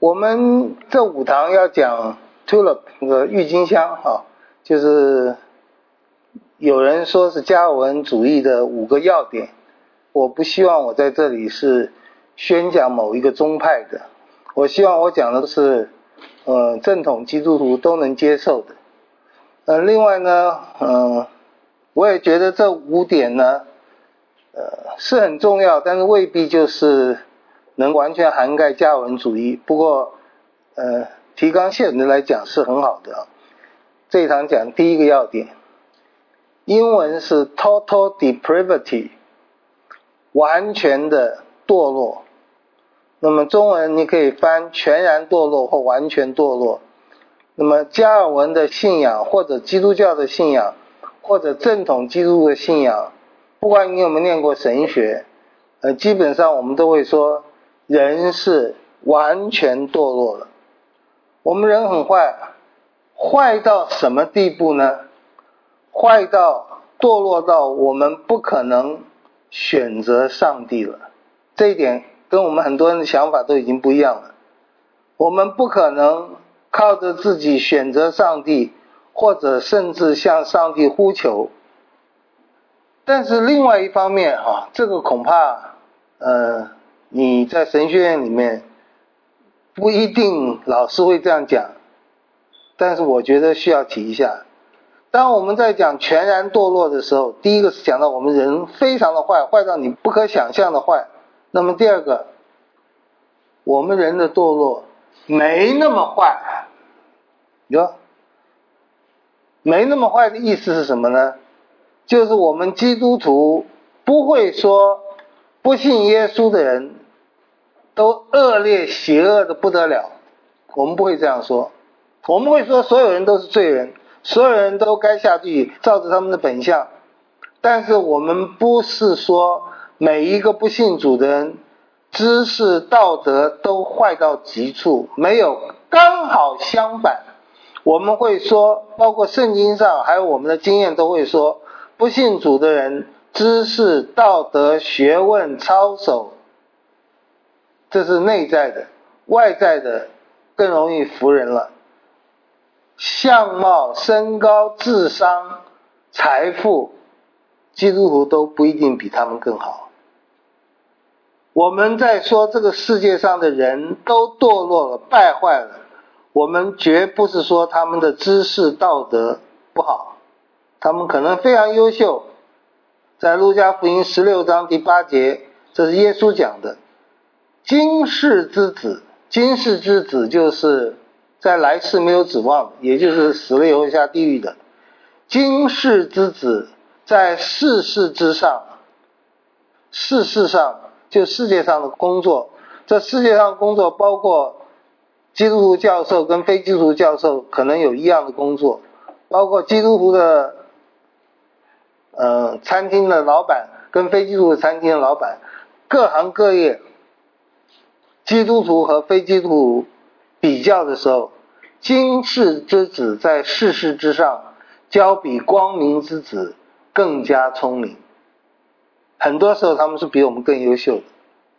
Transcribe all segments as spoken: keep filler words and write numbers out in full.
我们这五堂要讲 tulip 那个郁金香啊，就是有人说是加尔文主义的五个要点。我不希望我在这里是宣讲某一个宗派的，我希望我讲的是呃正统基督徒都能接受的。呃，另外呢，嗯、呃，我也觉得这五点呢，呃，是很重要，但是未必就是能完全涵盖加尔文主义。不过，呃，提纲挈领的来讲是很好的啊。这一堂讲第一个要点，英文是 total depravity， 完全的堕落。那么中文你可以翻全然堕落或完全堕落。那么加尔文的信仰或者基督教的信仰或者正统基督的信仰，不管你有没有念过神学，呃，基本上我们都会说人是完全堕落了。我们人很坏，坏到什么地步呢？坏到堕落到我们不可能选择上帝了。这一点跟我们很多人的想法都已经不一样了。我们不可能靠着自己选择上帝，或者甚至向上帝呼求。但是另外一方面啊，这个恐怕呃你在神学院里面不一定老师会这样讲，但是我觉得需要提一下。当我们在讲全然堕落的时候，第一个是讲到我们人非常的坏，坏到你不可想象的坏。那么第二个，我们人的堕落没那么坏。哟，没那么坏的意思是什么呢？就是我们基督徒不会说不信耶稣的人都恶劣邪恶的不得了，我们不会这样说。我们会说所有人都是罪人，所有人都该下地狱，照着他们的本相。但是我们不是说每一个不信主的人知识道德都坏到极处，没有，刚好相反。我们会说，包括圣经上还有我们的经验都会说，不信主的人知识道德学问操守，这是内在的，外在的更容易服人了。相貌身高智商财富，基督徒都不一定比他们更好。我们在说这个世界上的人都堕落了败坏了，我们绝不是说他们的知识道德不好，他们可能非常优秀。在路加福音十六章第八节，这是耶稣讲的，今世之子，今世之子就是在来世没有指望，也就是死了以后下地狱的。今世之子在世事之上，世事上就世界上的工作，这世界上工作包括基督徒教授跟非基督徒教授可能有一样的工作，包括基督徒的呃餐厅的老板跟非基督徒的餐厅的老板，各行各业，基督徒和非基督徒比较的时候，今世之子在世事之上，较比光明之子更加聪明。很多时候他们是比我们更优秀的。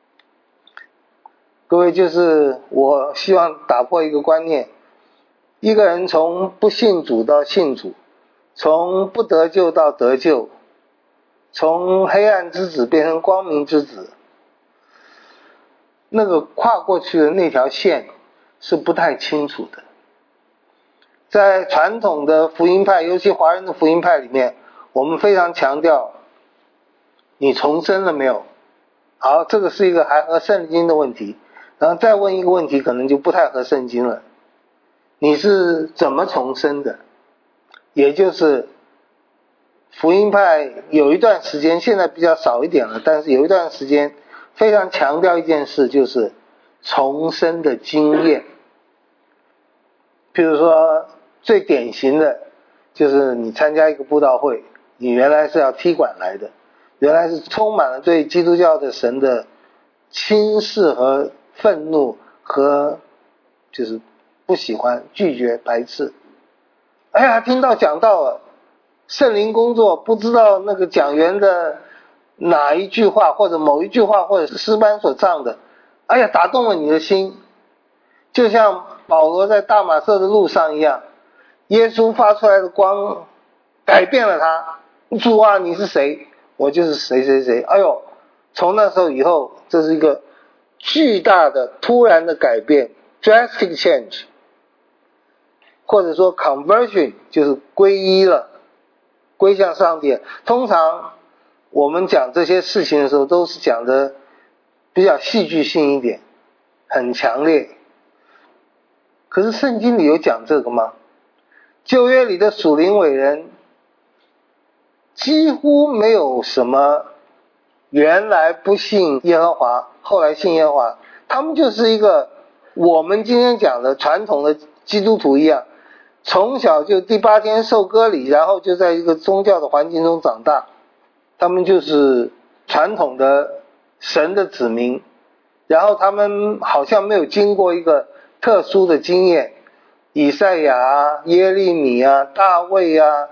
各位，就是我希望打破一个观念，一个人从不信主到信主，从不得救到得救，从黑暗之子变成光明之子，那个跨过去的那条线是不太清楚的。在传统的福音派，尤其华人的福音派里面，我们非常强调你重生了没有。好，这个是一个还合圣经的问题。然后再问一个问题，可能就不太合圣经了，你是怎么重生的？也就是福音派有一段时间，现在比较少一点了，但是有一段时间非常强调一件事，就是重生的经验。譬如说最典型的就是你参加一个布道会，你原来是要踢馆来的，原来是充满了对基督教的神的轻视和愤怒和就是不喜欢拒绝排斥。哎呀，听到讲到了圣灵工作，不知道那个讲员的哪一句话或者某一句话或者是诗班所唱的，哎呀打动了你的心， 就像保罗在大马色的路上一样，耶稣发出来的光改变了他。主啊，你是谁？我就是谁谁谁。哎呦，从那时候以后，这是一个巨大的突然的改变 drastic change， 或者说 conversion， 就是皈依了，归向上帝。通常我们讲这些事情的时候都是讲的比较戏剧性一点，很强烈。可是圣经里有讲这个吗？旧约里的属灵伟人几乎没有什么原来不信耶和华后来信耶和华，他们就是一个我们今天讲的传统的基督徒一样，从小就第八天受割礼，然后就在一个宗教的环境中长大，他们就是传统的神的子民，然后他们好像没有经过一个特殊的经验，以赛亚啊、耶利米啊、大卫啊，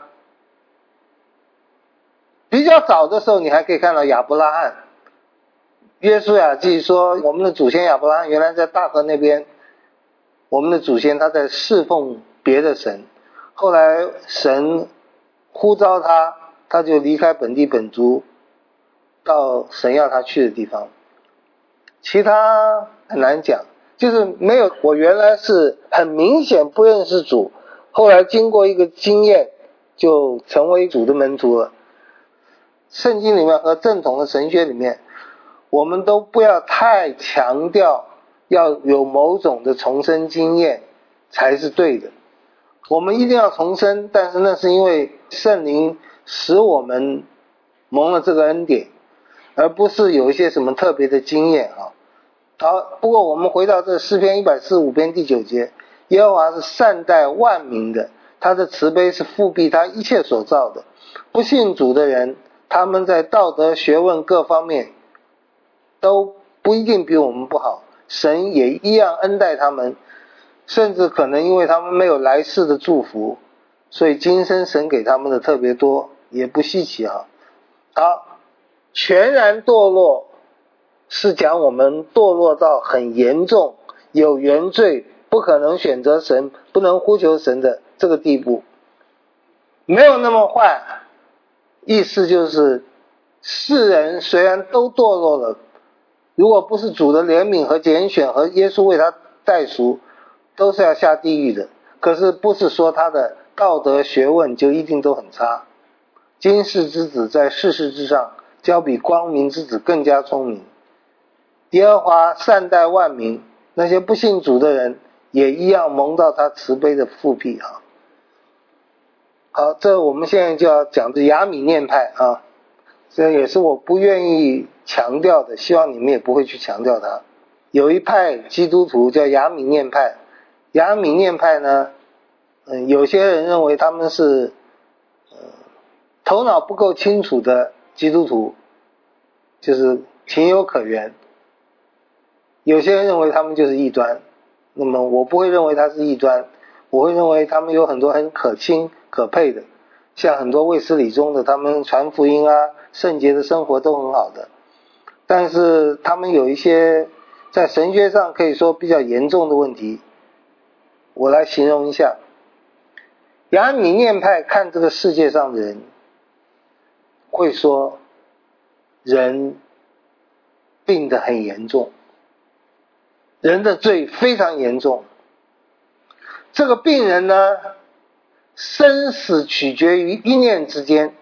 比较早的时候你还可以看到亚伯拉罕。约书亚记说我们的祖先亚伯拉罕原来在大河那边，我们的祖先他在侍奉别的神，后来神呼召他，他就离开本地本族到神要他去的地方。其他很难讲，就是没有我原来是很明显不认识主，后来经过一个经验就成为主的门徒了。圣经里面和正统的神学里面，我们都不要太强调要有某种的重生经验才是对的。我们一定要重生，但是那是因为圣灵使我们蒙了这个恩典，而不是有一些什么特别的经验啊。好，不过我们回到这诗篇一百四十五篇第九节，耶和华是善待万民的，他的慈悲是复辟他一切所造的。不信主的人，他们在道德学问各方面都不一定比我们不好，神也一样恩待他们，甚至可能因为他们没有来世的祝福，所以今生神给他们的特别多，也不稀奇哈。好，全然堕落是讲我们堕落到很严重，有原罪，不可能选择神，不能呼求神的这个地步。没有那么坏，意思就是世人虽然都堕落了，如果不是主的怜悯和拣选和耶稣为他代赎，都是要下地狱的。可是不是说他的道德学问就一定都很差。今世之子在世事之上，较比光明之子更加聪明。耶和华善待万民，那些不信主的人也一样蒙到他慈悲的复辟啊。好，这我们现在就要讲的亚米念派啊，这也是我不愿意强调的，希望你们也不会去强调它。有一派基督徒叫亚米念派，亚米念派呢，嗯，有些人认为他们是、呃、头脑不够清楚的基督徒，就是情有可原。有些人认为他们就是异端，那么我不会认为他是异端，我会认为他们有很多很可亲可配的，像很多卫斯理中的，他们传福音啊，圣洁的生活都很好的，但是他们有一些在神学上可以说比较严重的问题。我来形容一下，亚米念派看这个世界上的人会说人病得很严重，人的罪非常严重，这个病人呢，生死取决于一念之间。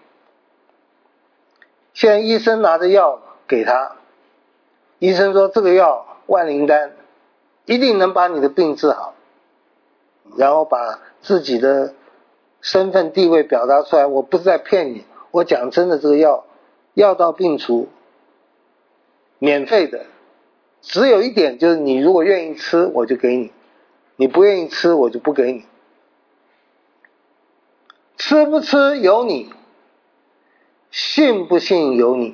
现在医生拿着药给他，医生说这个药万灵丹一定能把你的病治好，然后把自己的身份地位表达出来，我不是在骗你，我讲真的，这个药药到病除，免费的，只有一点就是你如果愿意吃我就给你，你不愿意吃我就不给你。吃不吃由你，信不信由你。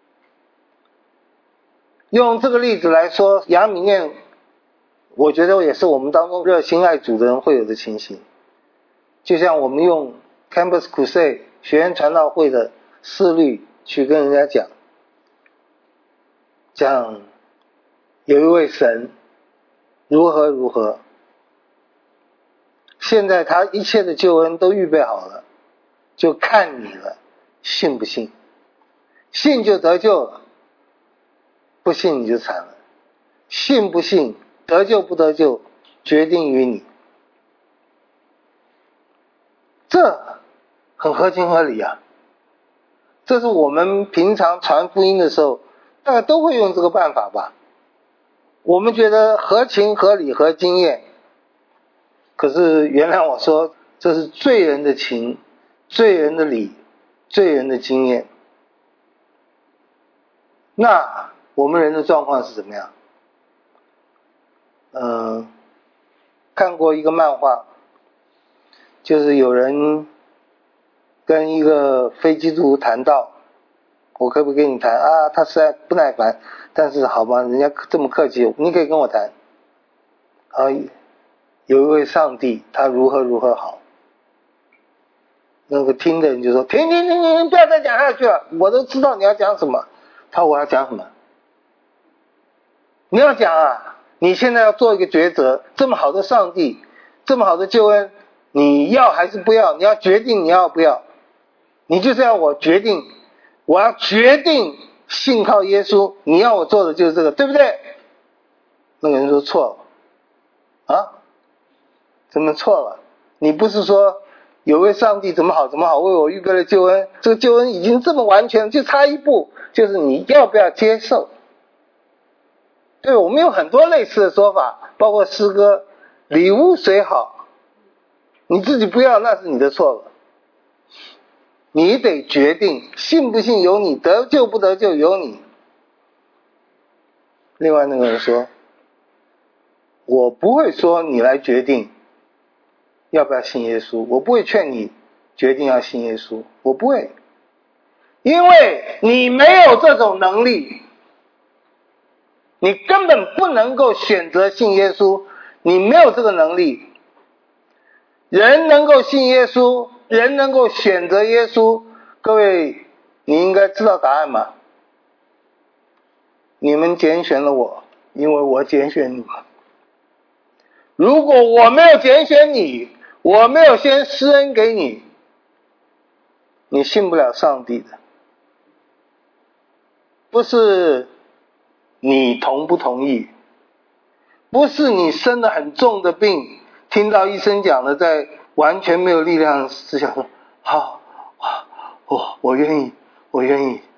用这个例子来说，亚米念我觉得也是我们当中热心爱主的人会有的情形。就像我们用 Campus Crusade 学院传道会的思虑去跟人家讲，讲有一位神如何如何。现在他一切的救恩都预备好了，就看你了，信不信？信就得救了，不信你就惨了。信不信，得救不得救，决定于你。这很合情合理啊。这是我们平常传福音的时候，大家都会用这个办法吧。我们觉得合情合理合经验，可是原来我说这是罪人的情，罪人的理，罪人的经验。那我们人的状况是怎么样？嗯，看过一个漫画，就是有人跟一个非基督徒谈道，我可不可以跟你谈啊？他实在不耐烦，但是好吧，人家这么客气，你可以跟我谈。啊，有一位上帝，他如何如何好。那个听的人就说：停停停停，不要再讲下去了，我都知道你要讲什么。他说：我要讲什么？你要讲啊！你现在要做一个抉择，这么好的上帝，这么好的救恩，你要还是不要？你要决定你要不要。你就是要我决定，我要决定信靠耶稣，你要我做的就是这个，对不对？那个人说错了。啊？怎么错了？你不是说有位上帝怎么好怎么好，为我预备了救恩，这个救恩已经这么完全，就差一步，就是你要不要接受。对，我们有很多类似的说法，包括诗歌，礼物虽好，你自己不要，那是你的错了。你得决定，信不信由你，得救不得救由你。另外那个人说，我不会说你来决定要不要信耶稣，我不会劝你决定要信耶稣，我不会，因为你没有这种能力，你根本不能够选择信耶稣，你没有这个能力。人能够信耶稣，人能够选择耶稣，各位你应该知道答案吗？你们拣选了我，因为我拣选你们。如果我没有拣选你，我没有先施恩给你，你信不了上帝的。不是你同不同意，不是你生了很重的病，听到医生讲的，在完全没有力量之下说，好，我我愿意，我愿意。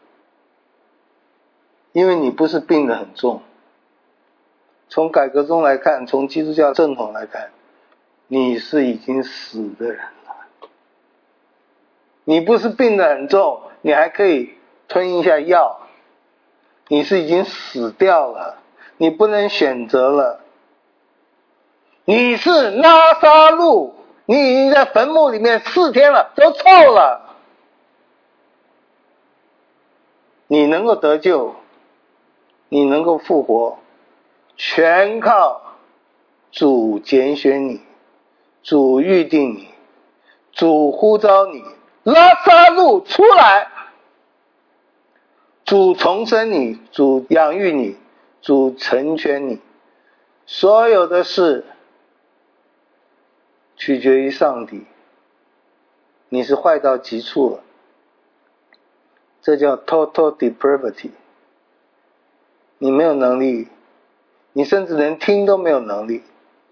因为你不是病得很重，从改革中来看，从基督教正统来看，你是已经死的人了。你不是病得很重，你还可以吞一下药，你是已经死掉了，你不能选择了。你是拉撒路，你已经在坟墓里面四天了，都臭了。你能够得救，你能够复活，全靠主拣选你，主预定你，主呼召你，拉撒路出来，主重生你，主养育你，主成全你。所有的事取决于上帝。你是坏到极处了，这叫 total depravity。 你没有能力，你甚至连听都没有能力。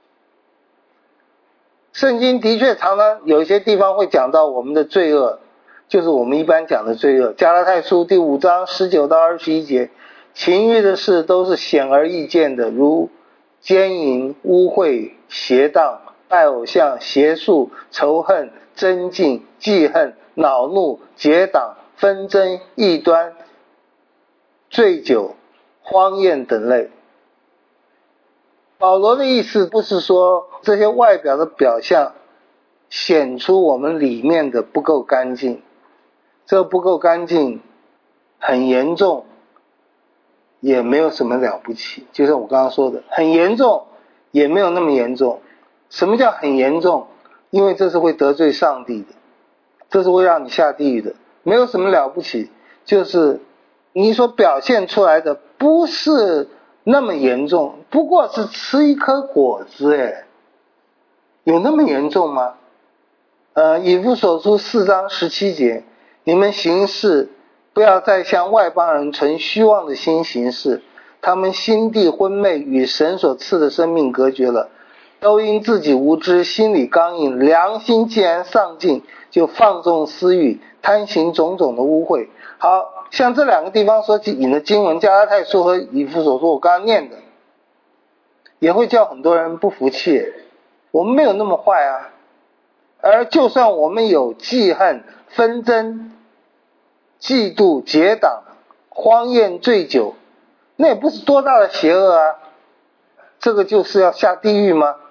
圣经的确常常有一些地方会讲到我们的罪恶，就是我们一般讲的罪恶。加拉太书第五章十九到二十一节，情欲的事都是显而易见的，如奸淫、污秽、邪荡、拜偶像、邪术、仇恨、争竞、记恨、恼怒、结党、纷争、异端、醉酒、荒宴等类。保罗的意思不是说这些外表的表象显出我们里面的不够干净，这不够干净很严重，也没有什么了不起，就像我刚刚说的，很严重也没有那么严重。什么叫很严重？因为这是会得罪上帝的，这是会让你下地狱的，没有什么了不起，就是你所表现出来的不是那么严重，不过是吃一颗果子，诶，有那么严重吗？呃，以弗所书四章十七节，你们行事不要再像外邦人存虚妄的心行事，他们心地昏昧，与神所赐的生命隔绝了，都因自己无知，心里刚硬，良心既然丧尽，就放纵私欲，贪行种种的污秽。好，像这两个地方所引的经文，加拉太书和以弗所书，我刚刚念的，也会叫很多人不服气。我们没有那么坏啊，而就算我们有记恨、纷争、嫉妒、结党、荒宴、醉酒，那也不是多大的邪恶啊，这个就是要下地狱吗？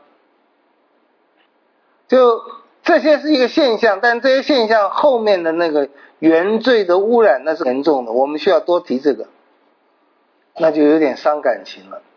就这些是一个现象，但这些现象后面的那个原罪的污染那是严重的，我们需要多提这个，那就有点伤感情了。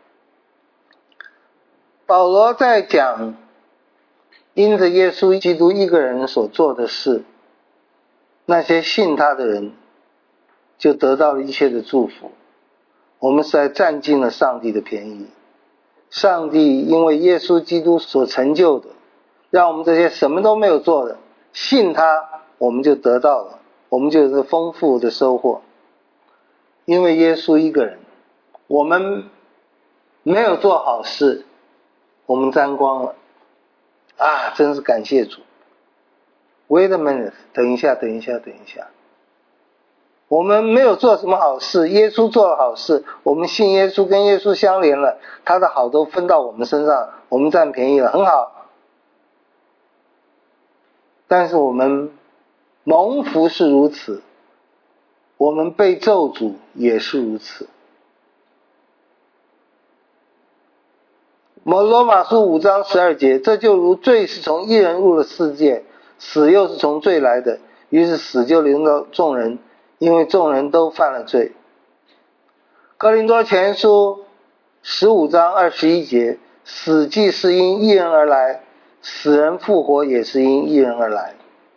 保罗在讲因着耶稣基督一个人所做的事，那些信他的人就得到了一切的祝福。我们实在占尽了上帝的便宜，上帝因为耶稣基督所成就的，让我们这些什么都没有做的信他，我们就得到了，我们就有丰富的收获。因为耶稣一个人，我们没有做好事，我们沾光了啊！真是感谢主。 Wait a minute， 等一下等一下等一下，我们没有做什么好事，耶稣做了好事，我们信耶稣，跟耶稣相连了，他的好都分到我们身上，我们占便宜了，很好。但是我们蒙福是如此，我们被咒诅也是如此。罗马书五章十二节，这就如罪是从一人入了世界，死又是从罪来的，于是死就临到众人，因为众人都犯了罪。哥林多前书十五章二十一节，死既是因一人而来，死人复活也是因一人而来。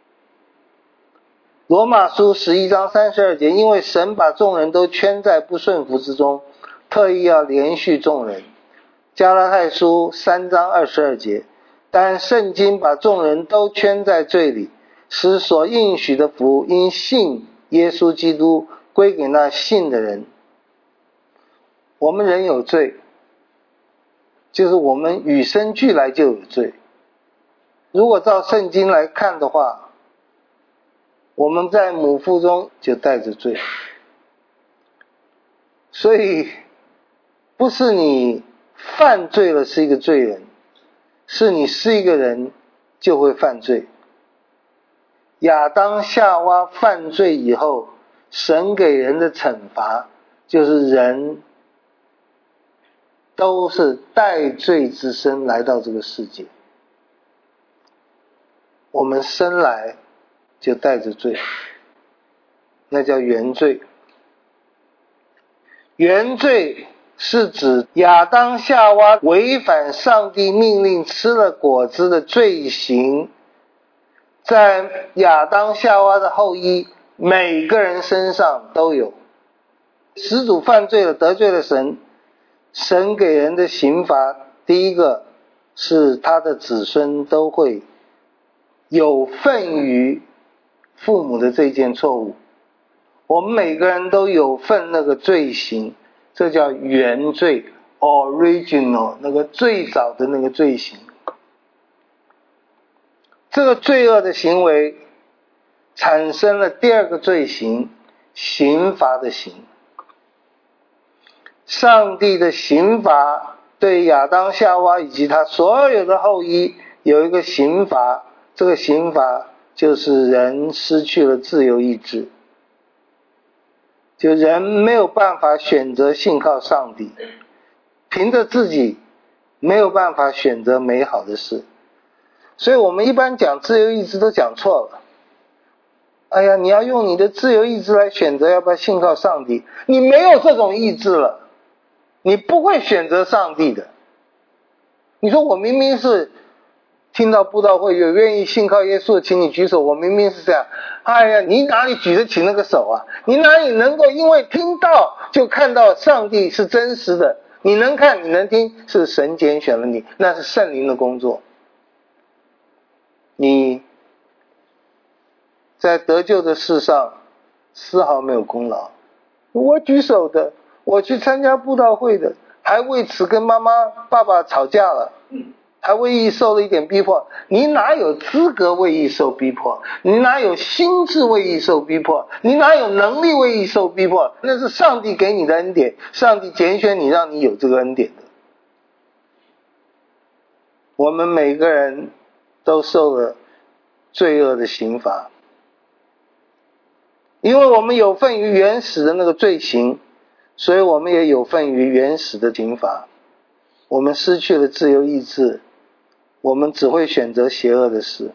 罗马书十一章三十二节，因为神把众人都圈在不顺服之中，特意要连续众人。加拉太书三章二十二节，但圣经把众人都圈在罪里，使所应许的福因信耶稣基督归给那信的人。我们人有罪，就是我们与生俱来就有罪。如果照圣经来看的话，我们在母腹中就带着罪。所以不是你犯罪了是一个罪人，是你是一个人就会犯罪。亚当夏娃犯罪以后，神给人的惩罚就是人都是带罪之身来到这个世界。我们生来就带着罪，那叫原罪。原罪是指亚当夏娃违反上帝命令吃了果子的罪行，在亚当夏娃的后裔每个人身上都有。始祖犯罪了，得罪了神，神给人的刑罚，第一个是他的子孙都会有份于父母的这件错误。我们每个人都有份那个罪行，这叫原罪 original， 那个最早的那个罪行。这个罪恶的行为产生了第二个罪行，刑罚的刑。上帝的刑罚对亚当夏娃以及他所有的后裔有一个刑罚，这个刑罚就是人失去了自由意志，就人没有办法选择信靠上帝，凭着自己没有办法选择美好的事。所以我们一般讲自由意志都讲错了。哎呀，你要用你的自由意志来选择要不要信靠上帝，你没有这种意志了，你不会选择上帝的。你说我明明是听到布道会有愿意信靠耶稣的，请你举手，我明明是这样。哎呀，你哪里举得起那个手啊？你哪里能够因为听到就看到上帝是真实的？ 你能看你能听，是神拣选了你，那是圣灵的工作。你在得救的事上丝毫没有功劳。我举手的，我去参加布道会的，还为此跟妈妈爸爸吵架了，还为义受了一点逼迫。你哪有资格为义受逼迫？你哪有心智为义受逼迫？你哪有能力为义受逼迫？那是上帝给你的恩典，上帝拣选你，让你有这个恩典的。我们每个人都受了罪恶的刑罚，因为我们有份于原始的那个罪行，所以我们也有份于原始的刑罚。我们失去了自由意志，我们只会选择邪恶的事。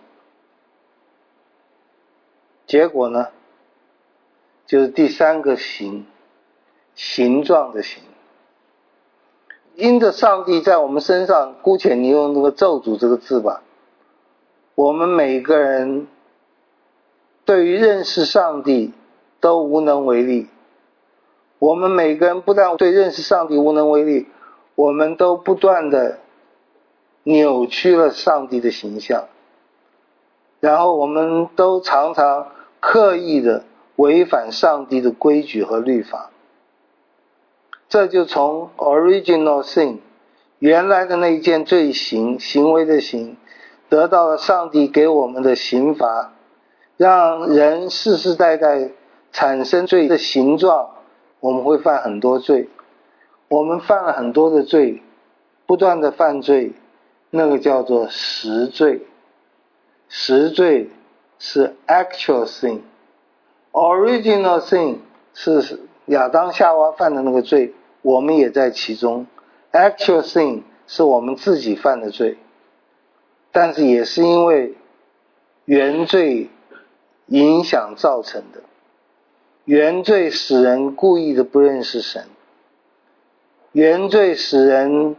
结果呢，就是第三个形，形状的形。因着上帝在我们身上，姑且你用那个咒诅这个字吧，我们每个人对于认识上帝都无能为力。我们每个人不但对认识上帝无能为力，我们都不断的扭曲了上帝的形象，然后我们都常常刻意的违反上帝的规矩和律法。这就从 original sin 原来的那一件罪行，行为的行，得到了上帝给我们的刑罚，让人世世代代产生罪的形状。我们会犯很多罪，我们犯了很多的罪，不断的犯罪，那个叫做实罪。实罪是 actual sin， original sin 是亚当夏娃犯的那个罪，我们也在其中。 actual sin 是我们自己犯的罪，但是也是因为原罪影响造成的。原罪使人故意的不认识神，原罪使人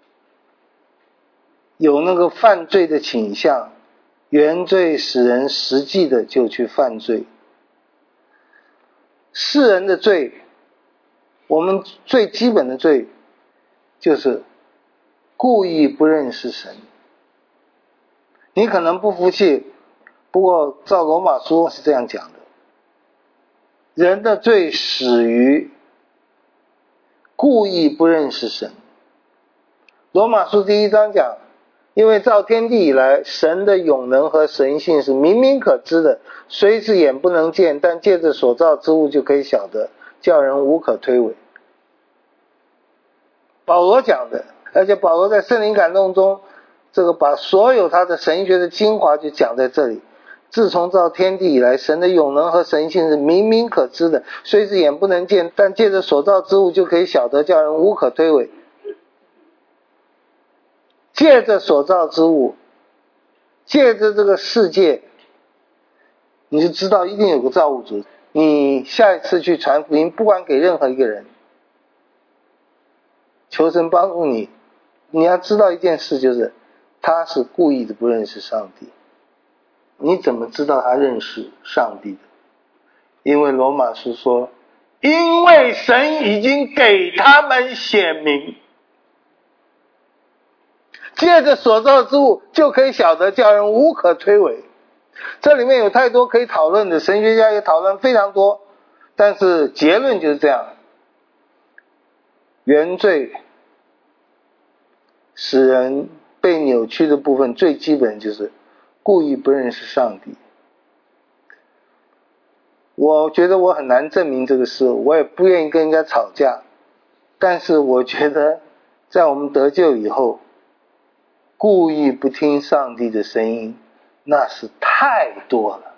有那个犯罪的倾向，原罪使人实际的就去犯罪。世人的罪，我们最基本的罪就是故意不认识神。你可能不服气，不过照罗马书是这样讲的，人的罪始于故意不认识神。罗马书第一章讲，因为造天地以来，神的永能和神性是明明可知的，虽是眼不能见，但借着所造之物就可以晓得，叫人无可推诿。保罗讲的，而且保罗在圣灵感动中，这个把所有他的神学的精华就讲在这里。自从造天地以来，神的永能和神性是明明可知的，虽是眼不能见，但借着所造之物就可以晓得，叫人无可推诿。借着所造之物，借着这个世界，你就知道一定有个造物主。你下一次去传福音，不管给任何一个人，求神帮助你，你要知道一件事，就是他是故意的不认识上帝。你怎么知道他认识上帝的？因为罗马书说，因为神已经给他们显明，借着所造之物就可以晓得，叫人无可推诿。这里面有太多可以讨论的，神学家也讨论非常多，但是结论就是这样。原罪使人被扭曲的部分，最基本就是故意不认识上帝。我觉得我很难证明这个事，我也不愿意跟人家吵架，但是我觉得在我们得救以后，故意不听上帝的声音，那是太多了。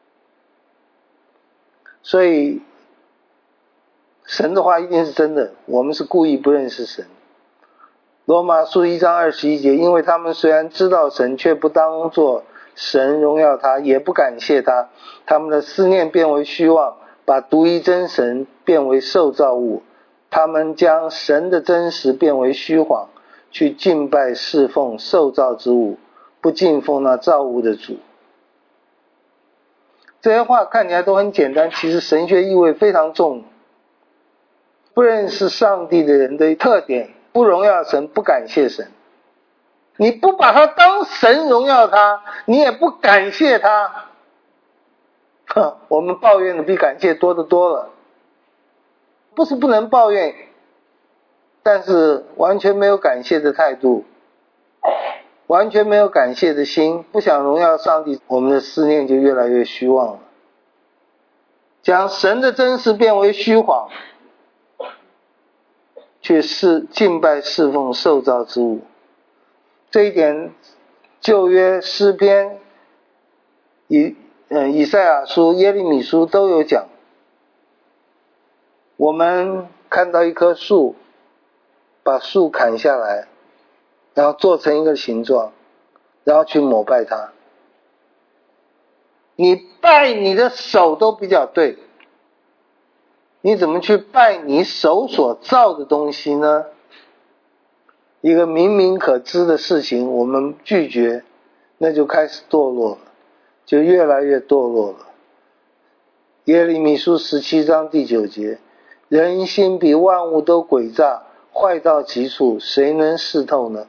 所以神的话一定是真的，我们是故意不认识神。罗马书一章二十一节，因为他们虽然知道神，却不当作神荣耀他，也不感谢他，他们的思念变为虚妄，把独一真神变为受造物，他们将神的真实变为虚谎，去敬拜侍奉受造之物，不敬奉那造物的主。这些话看起来都很简单，其实神学意味非常重。不认识上帝的人的特点不荣耀神，不感谢神。你不把他当神荣耀他，你也不感谢他，呵，我们抱怨的比感谢多得多了。不是不能抱怨，但是完全没有感谢的态度，完全没有感谢的心，不想荣耀上帝，我们的思念就越来越虚妄了，将神的真实变为虚谎，去侍敬拜侍奉受造之物。这一点旧约诗篇、以呃以赛亚书、耶利米书都有讲。我们看到一棵树，把树砍下来，然后做成一个形状，然后去膜拜它。你拜你的手都比较对，你怎么去拜你手所造的东西呢？一个明明可知的事情我们拒绝，那就开始堕落了，就越来越堕落了。耶利米书十七章第九节，人心比万物都诡诈，坏到极处，谁能识透呢？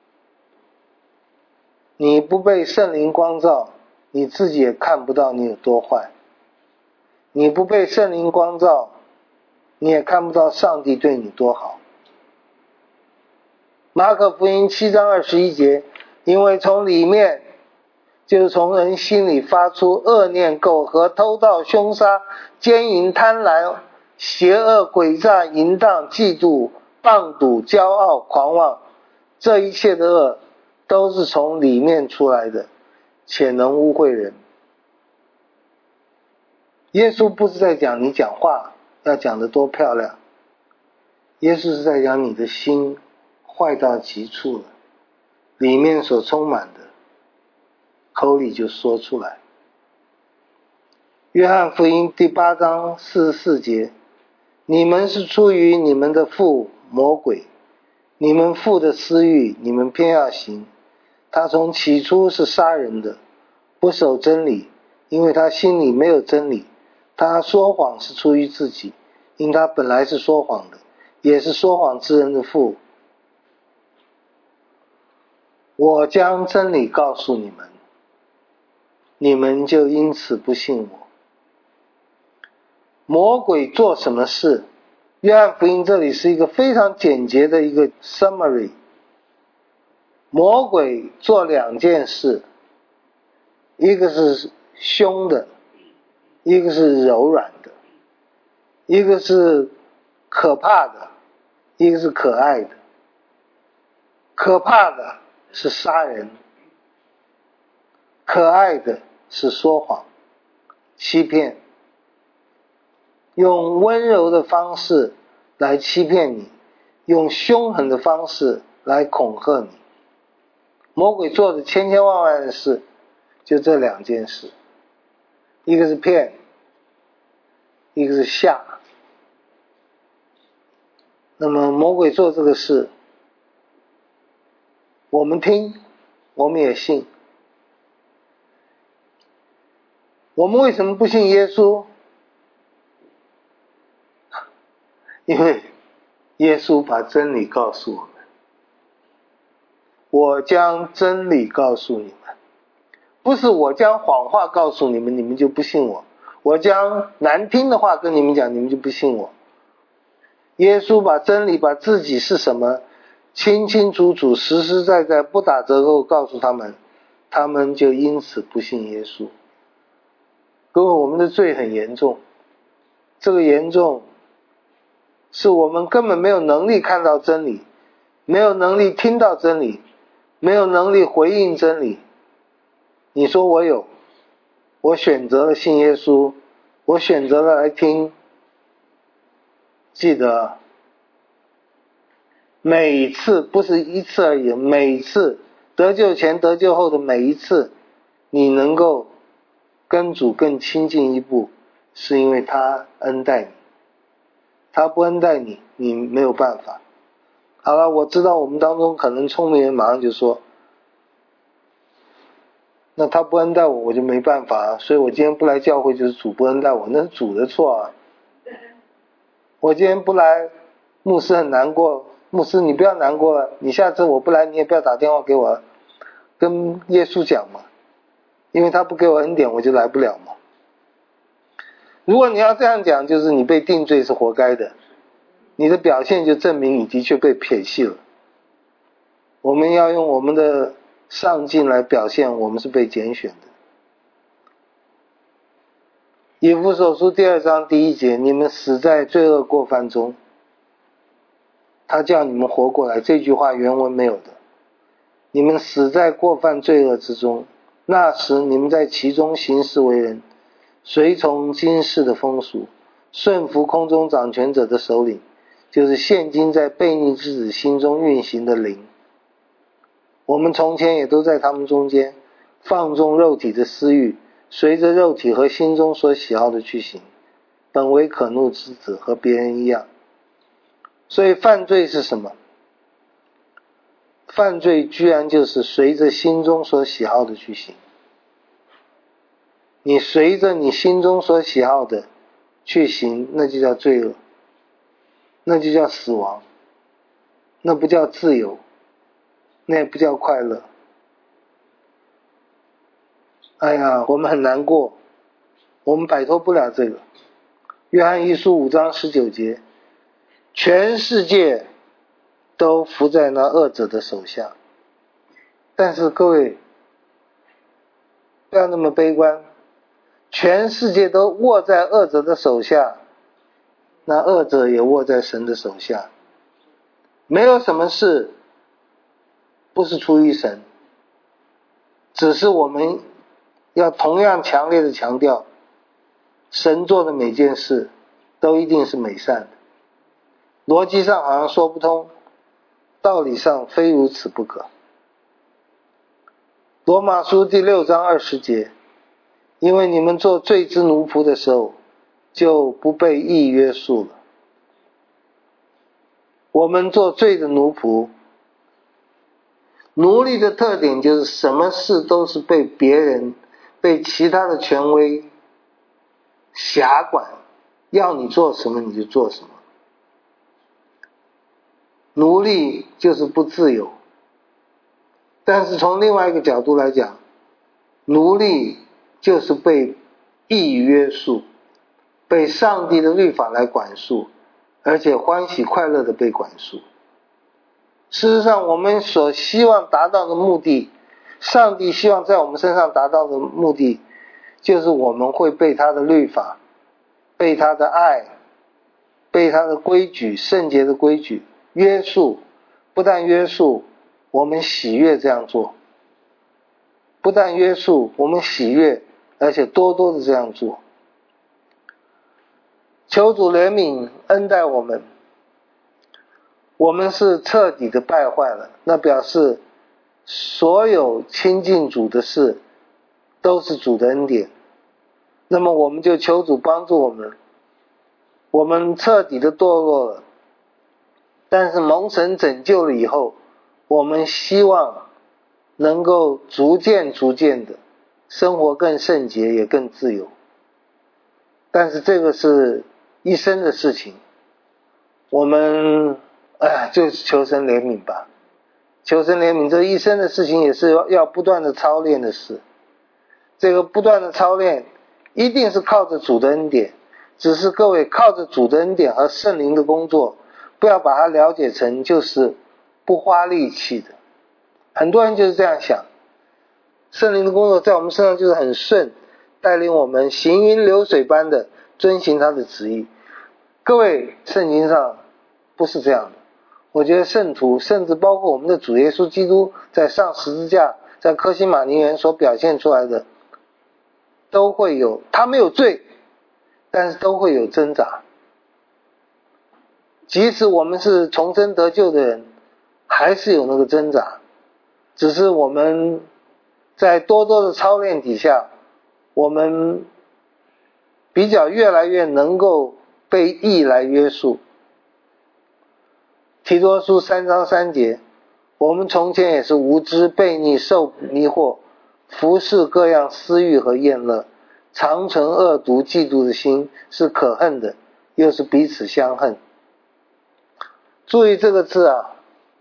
你不被圣灵光照，你自己也看不到你有多坏。你不被圣灵光照，你也看不到上帝对你多好。马可福音七章二十一节，因为从里面，就是从人心里发出恶念、苟合、偷盗、凶杀、奸淫、贪婪、邪恶、诡诈、淫荡、嫉妒、棒赌、骄傲、狂妄，这一切的恶都是从里面出来的，且能污秽人。耶稣不是在讲你讲话要讲得多漂亮，耶稣是在讲你的心坏到极处了，里面所充满的口里就说出来。约翰福音第八章四十四节，你们是出于你们的父魔鬼，你们父的私欲你们偏要行，他从起初是杀人的，不守真理，因为他心里没有真理。他说谎是出于自己，因他本来是说谎的，也是说谎之人的父。我将真理告诉你们，你们就因此不信我。魔鬼做什么事？约翰福音这里是一个非常简洁的一个 summary。魔鬼做两件事，一个是凶的，一个是柔软的，一个是可怕的，一个是可爱的。可怕的是杀人，可爱的是说谎、欺骗，用温柔的方式来欺骗你，用凶狠的方式来恐吓你。魔鬼做的千千万万的事，就这两件事，一个是骗，一个是吓。那么魔鬼做这个事，我们听，我们也信。我们为什么不信耶稣？因为耶稣把真理告诉我们。我将真理告诉你们，不是我将谎话告诉你们，你们就不信我。我将难听的话跟你们讲，你们就不信我。耶稣把真理，把自己是什么，清清楚楚、实实在在、不打折扣告诉他们，他们就因此不信耶稣。各位，我们的罪很严重，这个严重是我们根本没有能力看到真理，没有能力听到真理，没有能力回应真理。你说我有，我选择了信耶稣，我选择了来听。记得每一次，不是一次而已，每一次得救前得救后的每一次，你能够跟主更亲近一步，是因为他恩待你。他不恩待你，你没有办法。好了，我知道我们当中可能聪明人马上就说，那他不恩待我，我就没办法啊，所以我今天不来教会就是主不恩待我，那是主的错啊。我今天不来，牧师很难过， 牧师你不要难过了，你下次我不来你也不要打电话给我，跟耶稣讲嘛，因为他不给我恩典我就来不了嘛。如果你要这样讲，就是你被定罪是活该的，你的表现就证明你的确被撇弃了。我们要用我们的上进来表现我们是被拣选的。以弗所书第二章第一节，你们死在罪恶过犯中，他叫你们活过来，这句话原文没有的。你们死在过犯罪恶之中，那时你们在其中行事为人，随从今世的风俗，顺服空中掌权者的首领，就是现今在悖逆之子心中运行的灵。我们从前也都在他们中间，放纵肉体的私欲，随着肉体和心中所喜好的去行，本为可怒之子，和别人一样。所以犯罪是什么？犯罪居然就是随着心中所喜好的去行。你随着你心中所喜好的去行，那就叫罪恶，那就叫死亡，那不叫自由，那也不叫快乐。哎呀，我们很难过，我们摆脱不了这个。约翰一书五章十九节，全世界都伏在那恶者的手下。但是各位不要那么悲观，全世界都握在恶者的手下，那恶者也握在神的手下。没有什么事不是出于神，只是我们要同样强烈的强调，神做的每件事都一定是美善的。逻辑上好像说不通，道理上非如此不可。罗马书第六章二十节，因为你们做罪之奴仆的时候，就不被义约束了。我们做罪的奴仆，奴隶的特点就是什么事都是被别人、被其他的权威辖管，要你做什么你就做什么。奴隶就是不自由。但是从另外一个角度来讲，奴隶就是被义约束，被上帝的律法来管束，而且欢喜快乐的被管束。事实上我们所希望达到的目的，上帝希望在我们身上达到的目的，就是我们会被他的律法，被他的爱，被他的规矩，圣洁的规矩约束。不但约束，我们喜悦这样做，不但约束，我们喜悦，而且多多的这样做。求主怜悯恩待我们，我们是彻底的败坏了，那表示所有亲近主的事都是主的恩典。那么我们就求主帮助我们，我们彻底的堕落了，但是蒙神拯救了以后，我们希望能够逐渐逐渐的生活更圣洁，也更自由。但是这个是一生的事情，我们哎，就求神怜悯吧。求神怜悯，这一生的事情也是要不断的操练的事。这个不断的操练一定是靠着主的恩典，只是各位靠着主的恩典和圣灵的工作，不要把它了解成就是不花力气的。很多人就是这样想，圣灵的工作在我们身上就是很顺，带领我们行云流水般的遵行他的旨意。各位，圣经上不是这样的。我觉得圣徒，甚至包括我们的主耶稣基督在上十字架，在客西马尼园所表现出来的，都会有，他没有罪，但是都会有挣扎。即使我们是重生得救的人，还是有那个挣扎，只是我们在多多的操练底下，我们比较越来越能够被义来约束。提多书三章三节，我们从前也是无知悖逆，受迷惑，服侍各样私欲和厌乐，常存恶毒嫉妒的心，是可恨的，又是彼此相恨。 注意这个字啊，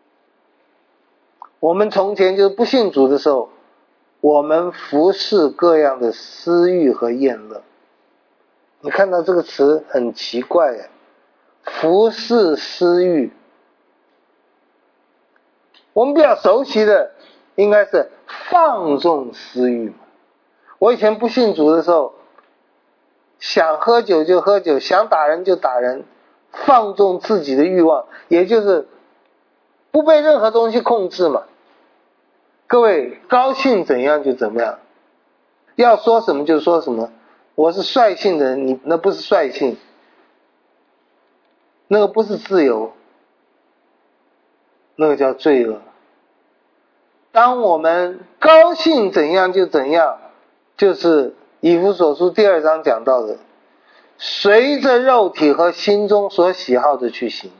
我们从前就是不信主的时候，我们服侍各样的私欲和厌乐。你看到这个词很奇怪耶，服侍私欲。我们比较熟悉的应该是放纵私欲。我以前不信主的时候，想喝酒就喝酒，想打人就打人，放纵自己的欲望，也就是不被任何东西控制嘛。各位高兴怎样就怎么样，要说什么就说什么。我是率性的人，你那不是率性，那个不是自由，那个叫罪恶。当我们高兴怎样就怎样，就是以弗所书第二章讲到的，随着肉体和心中所喜好的去行，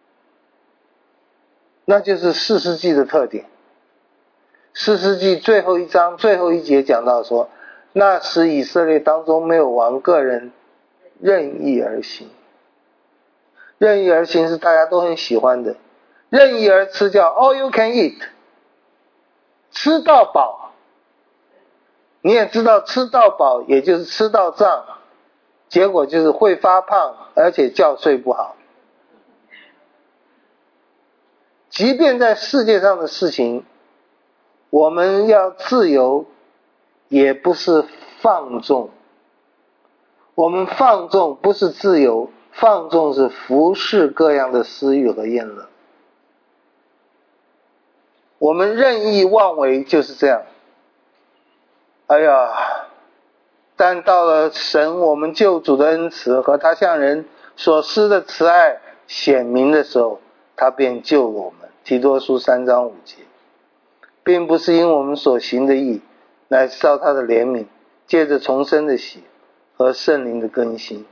那就是士师记的特点。士师记最后一章最后一节讲到说，那时以色列当中没有王，个人任意而行。任意而行是大家都很喜欢的，任意而吃叫 all you can eat， 吃到饱。你也知道吃到饱也就是吃到胀，结果就是会发胖，而且觉睡不好。即便在世界上的事情，我们要自由，也不是放纵。我们放纵不是自由，放纵是服侍各样的私欲和厌乐。我们任意妄为就是这样。哎呀，但到了神我们救主的恩慈和他向人所施的慈爱显明的时候，他便救了我们。提多书三章五节，并不是因我们所行的义，乃是照他的怜悯，借着重生的喜和圣灵的更新。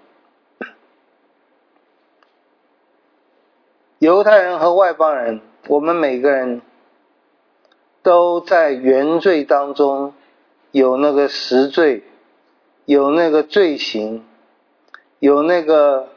犹太人和外邦人，我们每个人都在原罪当中有那个实罪，有那个罪行，有那个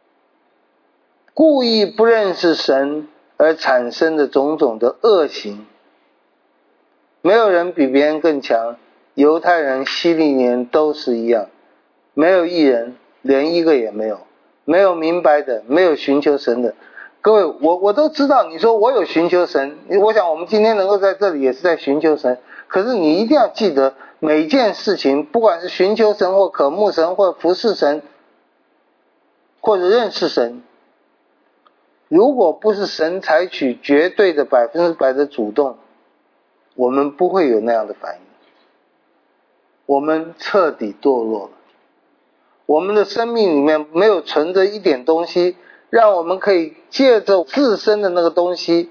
故意不认识神而产生的种种的恶行。没有人比别人更强，犹太人、希利年都是一样，没有一人，连一个也没有，没有明白的，没有寻求神的。各位，我我都知道，你说我有寻求神，我想我们今天能够在这里也是在寻求神。可是你一定要记得，每件事情，不管是寻求神或渴慕神或服侍神或者认识神，如果不是神采取绝对的百分之百的主动，我们不会有那样的反应。我们彻底堕落了，我们的生命里面没有存着一点东西，让我们可以借着自身的那个东西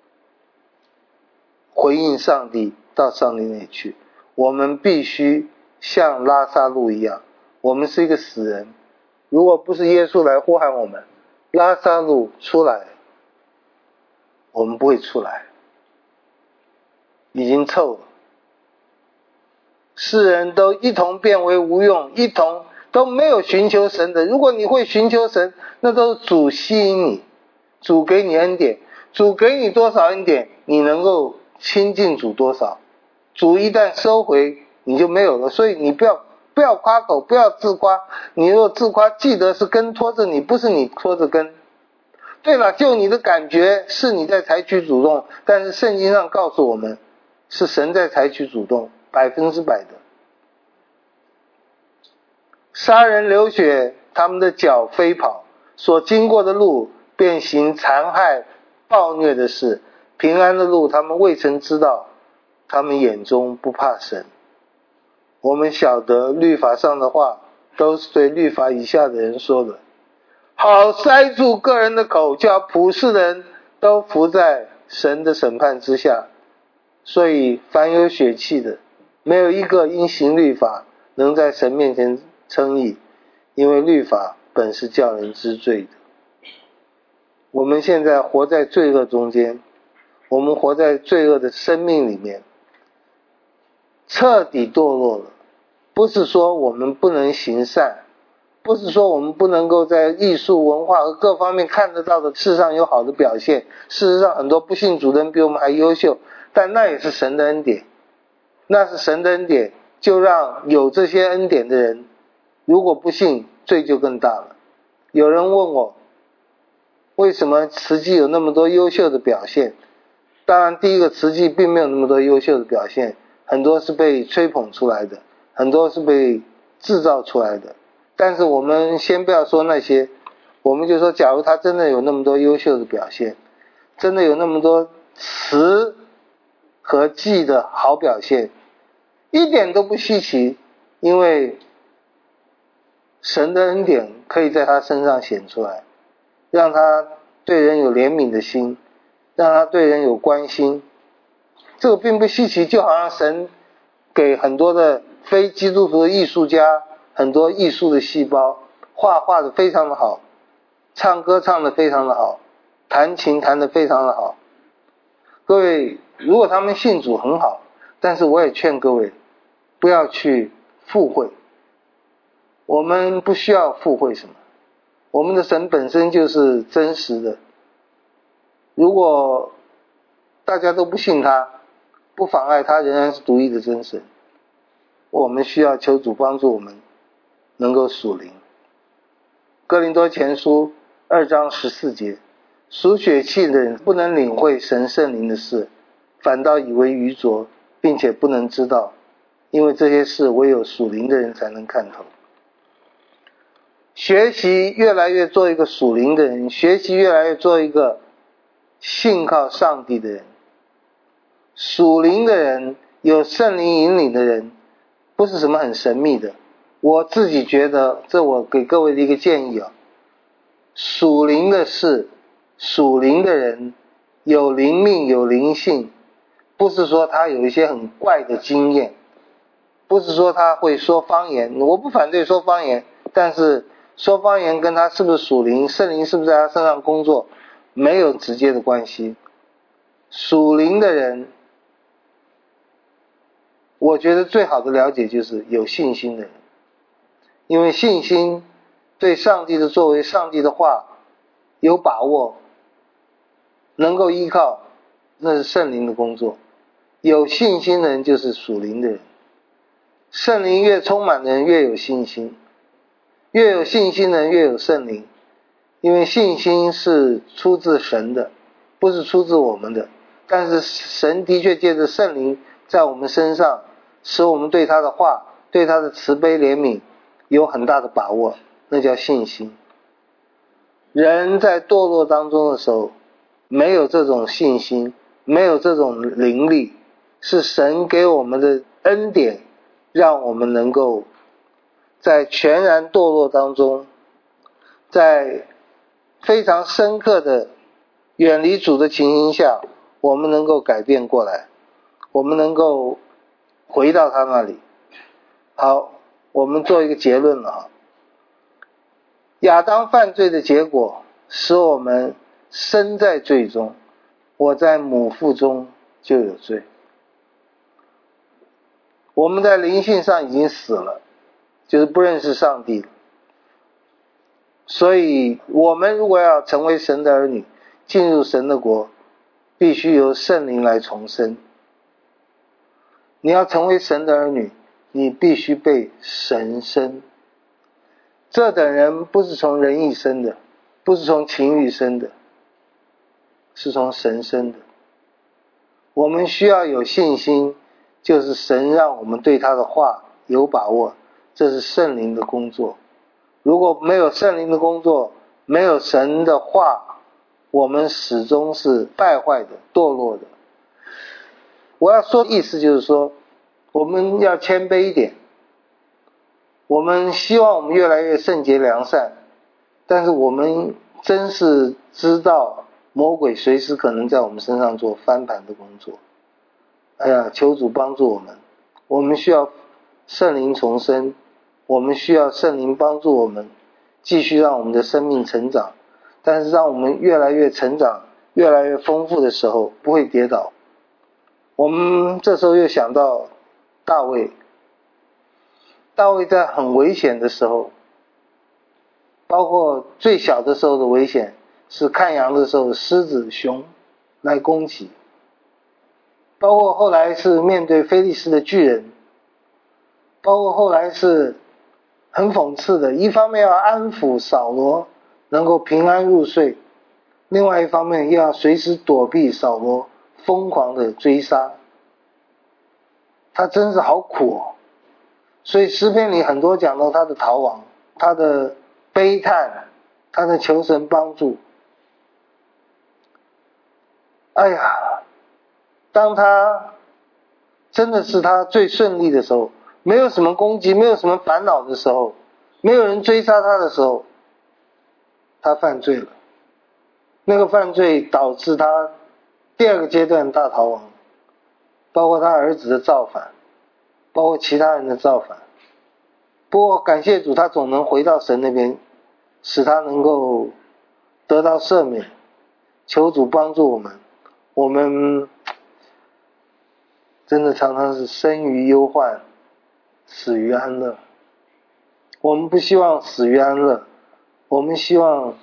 回应上帝，到上帝那里去。我们必须像拉撒路一样，我们是一个死人，如果不是耶稣来呼喊我们，拉撒路出来，我们不会出来，已经臭了。世人都一同变为无用，一同都没有寻求神的。如果你会寻求神，那都是主吸引你，主给你恩典，主给你多少恩典，你能够亲近主多少。主一旦收回，你就没有了。所以你不要不要夸口，不要自夸。你若自夸，记得是根拖着你，不是你拖着根。对了，就你的感觉是你在采取主动，但是圣经上告诉我们，是神在采取主动，百分之百的。杀人流血，他们的脚飞跑，所经过的路便行残害暴虐的事，平安的路他们未曾知道，他们眼中不怕神。我们晓得律法上的话都是对律法以下的人说的，好塞住个人的口，叫普世的人都伏在神的审判之下。所以凡有血气的，没有一个因行律法能在神面前称义，因为律法本是叫人知罪的。我们现在活在罪恶中间，我们活在罪恶的生命里面，彻底堕落了。不是说我们不能行善， 不是说我们不能够在艺术文化和各方面看得到的事上有好的表现，事实上很多不信主的人比我们还优秀，但那也是神的恩典，那是神的恩典，就让有这些恩典的人，如果不信，罪就更大了。有人问我，为什么慈济有那么多优秀的表现？当然第一个，慈济并没有那么多优秀的表现，很多是被吹捧出来的，很多是被制造出来的。但是我们先不要说那些，我们就说假如他真的有那么多优秀的表现，真的有那么多慈和济的好表现，一点都不稀奇，因为神的恩典可以在他身上显出来，让他对人有怜悯的心，让他对人有关心，这个并不稀奇。就好像神给很多的非基督徒的艺术家很多艺术的细胞，画画的非常的好，唱歌唱的非常的好，弹琴弹的非常的好。各位，如果他们信主很好，但是我也劝各位不要去附会，我们不需要附会什么，我们的神本身就是真实的。如果大家都不信他，不妨碍他仍然是独一的真神。我们需要求主帮助我们能够属灵。哥林多前书二章十四节，属血气的人不能领会神圣灵的事，反倒以为愚拙，并且不能知道，因为这些事唯有属灵的人才能看透。学习越来越做一个属灵的人，学习越来越做一个信靠上帝的人。属灵的人，有圣灵引领的人，不是什么很神秘的。我自己觉得，这我给各位的一个建议啊，属灵的事，属灵的人，有灵命有灵性，不是说他有一些很怪的经验，不是说他会说方言，我不反对说方言，但是说方言跟他是不是属灵，圣灵是不是在他身上工作，没有直接的关系。属灵的人，我觉得最好的了解就是有信心的人，因为信心对上帝的作为，上帝的话有把握，能够依靠，那是圣灵的工作。有信心的人就是属灵的人，圣灵越充满的人越有信心，越有信心的人越有圣灵，因为信心是出自神的，不是出自我们的，但是神的确借着圣灵在我们身上，使我们对他的话，对他的慈悲怜悯有很大的把握，那叫信心。人在堕落当中的时候，没有这种信心，没有这种灵力，是神给我们的恩典，让我们能够在全然堕落当中，在非常深刻的远离主的情形下，我们能够改变过来，我们能够回到他那里。好，我们做一个结论了。亚当犯罪的结果使我们身在罪中，我在母腹中就有罪。我们在灵性上已经死了，就是不认识上帝了。所以我们如果要成为神的儿女，进入神的国，必须由圣灵来重生。你要成为神的儿女，你必须被神生。这等人不是从人意生的，不是从情欲生的，是从神生的。我们需要有信心，就是神让我们对他的话有把握，这是圣灵的工作。如果没有圣灵的工作，没有神的话，我们始终是败坏的、堕落的。我要说的意思就是说，我们要谦卑一点，我们希望我们越来越圣洁良善，但是我们真是知道魔鬼随时可能在我们身上做翻盘的工作。哎呀，求主帮助我们，我们需要圣灵重生，我们需要圣灵帮助我们继续让我们的生命成长，但是让我们越来越成长，越来越丰富的时候不会跌倒。我们这时候又想到大卫，大卫在很危险的时候， 包括最小的时候的危险是看羊的时候狮子熊来攻击，包括后来是面对非利士的巨人，包括后来是很讽刺的，一方面要安抚扫罗能够平安入睡，另外一方面又要随时躲避扫罗疯狂的追杀，他真是好苦哦。所以诗篇里很多讲到他的逃亡，他的悲叹，他的求神帮助。哎呀，当他真的是他最顺利的时候，没有什么攻击，没有什么烦恼的时候，没有人追杀他的时候，他犯罪了。那个犯罪导致他第二个阶段大逃亡，包括他儿子的造反，包括其他人的造反。不过感谢主，他总能回到神那边，使他能够得到赦免。求主帮助我们，我们真的常常是生于忧患，死于安乐。我们不希望死于安乐，我们希望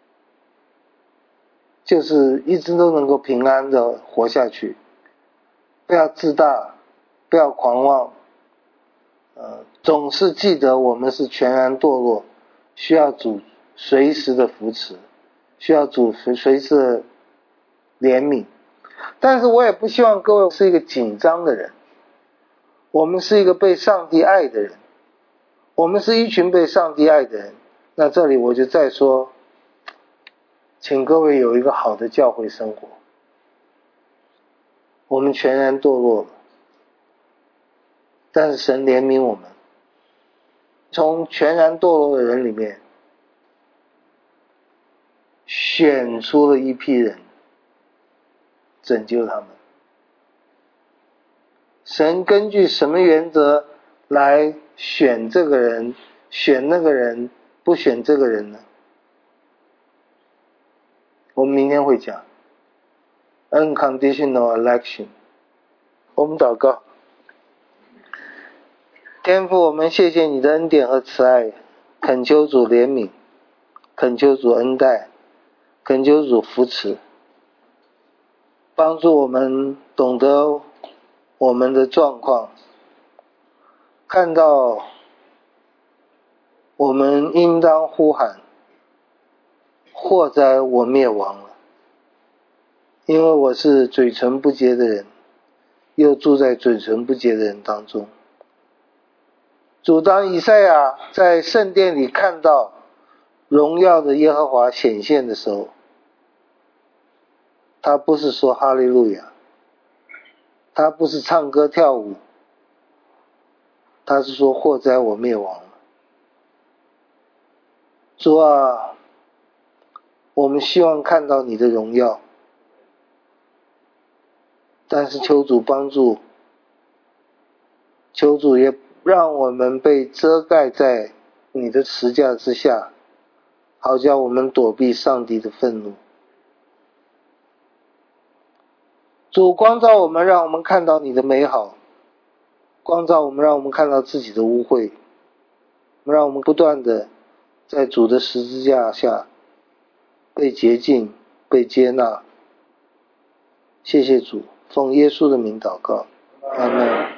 就是一直都能够平安的活下去，不要自大，不要狂妄，呃，总是记得我们是全然堕落，需要主随时的扶持，需要主随随时的怜悯。但是我也不希望各位是一个紧张的人，我们是一个被上帝爱的人，我们是一群被上帝爱的人。那这里我就再说，请各位有一个好的教会生活。我们全然堕落了，但是神怜悯我们，从全然堕落的人里面选出了一批人，拯救他们。神根据什么原则来选这个人，选那个人，不选这个人呢？我们明天会讲 unconditional election。 我们祷告。天父，我们谢谢你的恩典和慈爱，恳求主怜悯，恳求主恩待，恳求主扶持，帮助我们懂得我们的状况，看到我们应当呼喊，祸哉我灭亡了，因为我是嘴唇不洁的人，又住在嘴唇不洁的人当中。主，当以赛亚在圣殿里看到荣耀的耶和华显现的时候，他不是说哈利路亚，他不是唱歌跳舞，他是说祸哉我灭亡了。主啊，我们希望看到你的荣耀，但是求主帮助，求主也让我们被遮盖在你的十架之下，好叫我们躲避上帝的愤怒。主光照我们，让我们看到你的美好，光照我们，让我们看到自己的污秽，让我们不断的在主的十字架下被洁净，被接纳。谢谢主，奉耶稣的名祷告，阿们。